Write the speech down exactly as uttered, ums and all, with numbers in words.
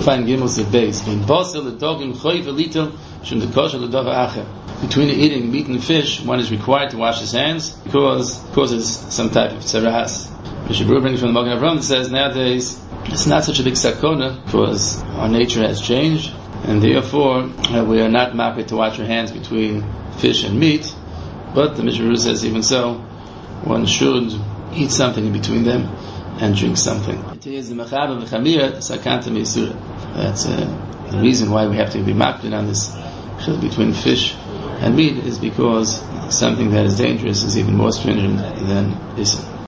find Gimel at base. In Basel, the dog in Choy Velitel, Shum the Kosher, the dog Acher. Between eating meat and fish, one is required to wash his hands because it causes some type of tzaras. Mishnah Berurah brings from the Magen Avraham that says nowadays it's not such a big sakona because our nature has changed, and therefore uh, we are not makbid to wash our hands between fish and meat. But the Mishnah Berurah says even so, one should eat something in between them and drink something. That's uh, the reason why we have to be makbid on this between fish and meat is because something that is dangerous is even more stringent than Issa.